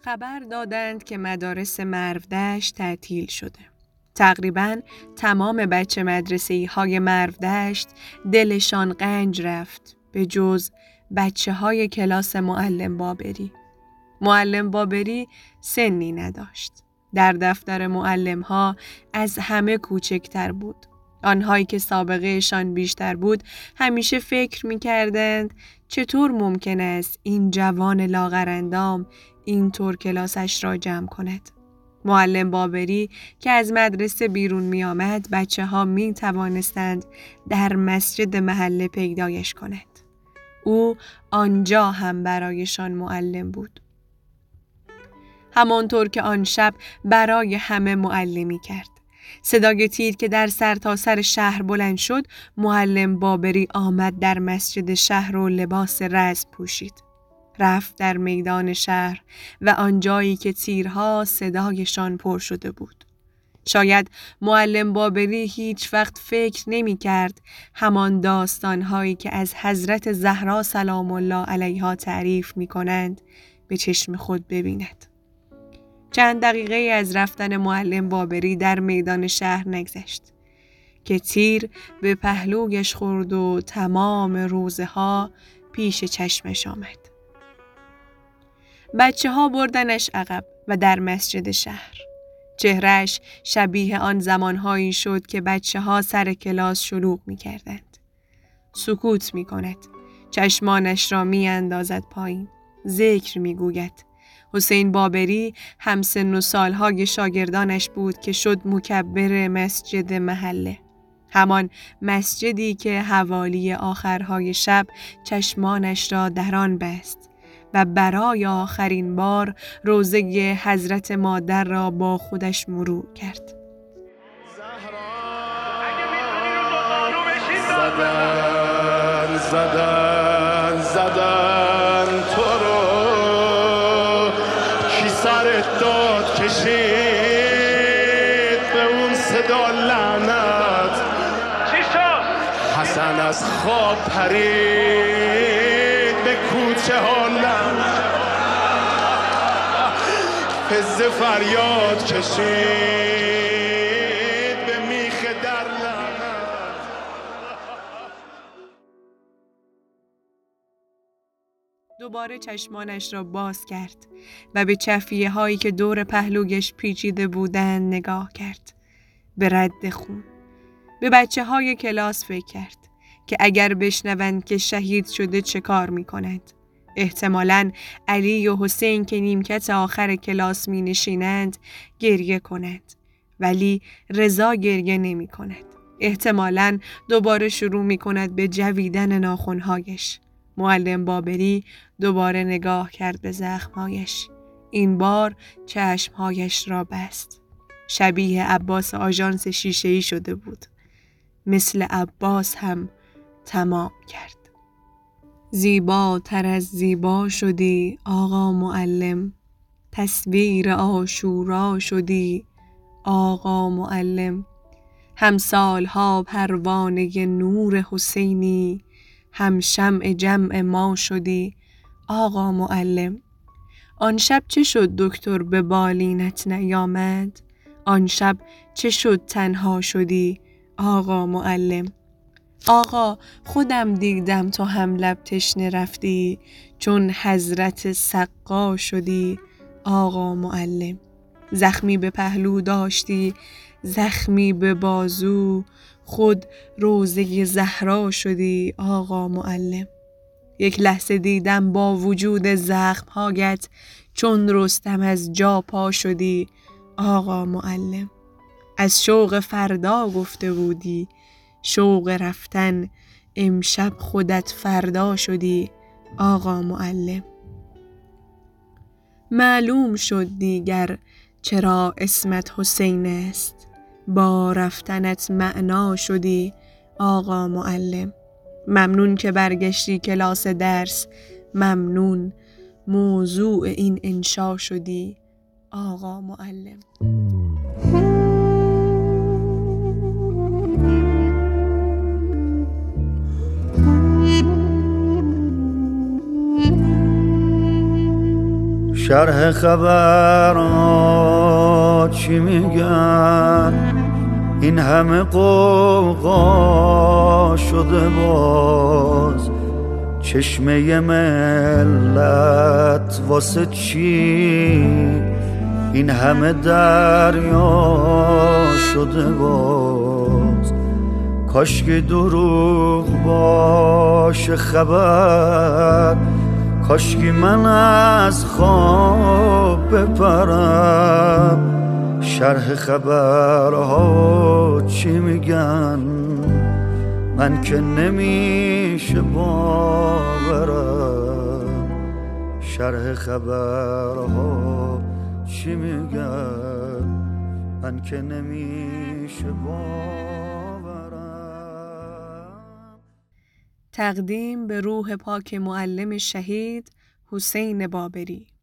خبر دادند که مدارس مرودشت تعطیل شده. تقریباً تمام بچه مدرسه‌های مرودشت دلشان قنج رفت به جز بچه‌های کلاس معلم بابری. معلم بابری سنی نداشت. در دفتر معلم‌ها از همه کوچکتر بود. آنهایی که سابقهشان بیشتر بود همیشه فکر می‌کردند چطور ممکن است این جوان لاغرندام اینطور کلاسش را جمع کند. معلم بابری که از مدرسه بیرون می آمد بچه ها می توانستند در مسجد محله پیدایش کند. او آنجا هم برایشان معلم بود. همانطور که آن شب برای همه معلمی کرد. صدای تیر که در سرتاسر شهر بلند شد، معلم بابری آمد در مسجد شهر و لباس رزم پوشید. رفت در میدان شهر و آنجایی که تیرها صدایشان پر شده بود. شاید معلم بابری هیچ وقت فکر نمی کرد همان داستانهایی که از حضرت زهرا سلام الله علیها تعریف می کنند به چشم خود ببیند. چند دقیقه از رفتن معلم بابری در میدان شهر نگذشت که تیر به پهلویش خورد و تمام روزه ها پیش چشمش آمد. بچه ها بردنش عقب و در مسجد شهر. چهرهش شبیه آن زمانهایی شد که بچه ها سر کلاس شلوغ می کردند. سکوت می کند. چشمانش را می اندازد پایین. ذکر می گوید. حسین بابری همسن و سالهای شاگردانش بود که شد مکبر مسجد محله. همان مسجدی که حوالی آخرهای شب چشمانش را در آن بست و برای آخرین بار روضه حضرت مادر را با خودش مرور کرد. زدن تو رو کی سرت داد کشید به اون صدا لعنت. چی شد؟ حسن از خواب پرید به کوچه ها لعنت. فز فریاد کشید به میخ در لعنت. دوباره چشمانش را باز کرد و به چفیه هایی که دور پهلویش پیچیده بودند نگاه کرد. به رد خون. به بچه های کلاس فکر کرد که اگر بشنوند که شهید شده چه کار می کند. احتمالاً علی و حسین که نیمکت آخر کلاس می نشینند گریه کنند. ولی رضا گریه نمی کند. احتمالاً دوباره شروع می کند به جویدن ناخنهایش. معلم بابری دوباره نگاه کرد به زخمهایش. این بار چشمهایش را بست. شبیه عباس آژانس شیشه‌ای شده بود. مثل عباس هم تمام کرد. زیباتر از زیبا شدی آقا معلم، تصویر عاشورا شدی آقا معلم. هم سالها پروانه نور حسینی، هم شمع جمع ما شدی آقا معلم. آن شب چه شد دکتر به بالینت نیامد؟ آن شب چه شد تنها شدی آقا معلم؟ آقا خودم دیدم تو هم لب تشنه رفتی، چون حضرت سقا شدی آقا معلم. زخمی به پهلو داشتی، زخمی به بازو، خود روضه زهرا شدی آقا معلم. یک لحظه دیدم با وجود زخمهایت چون رستم از جا پا شدی آقا معلم. از شوق فردا گفته بودی، شوق رفتن امشب خودت فردا شدی آقا معلم. معلوم شد دیگر چرا اسمت حسین است، با رفتنت معنا شدی آقا معلم. ممنون که برگشتی کلاس درس، ممنون موضوع این انشا شدی آقا معلم. شرح خبرها چی میگن؟ این همه قوقا شده باز، چشمه ملت واسه چی این همه دریا شده باز؟ کاشکی دروغ باشه خبر، کاشکی من از خواب بپرم. شرح خبرها چی میگن؟ من که نمیشه باورم. شرح خبرها چی میگن؟ من که نمیشه باورم. تقدیم به روح پاک معلم شهید حسین بابری.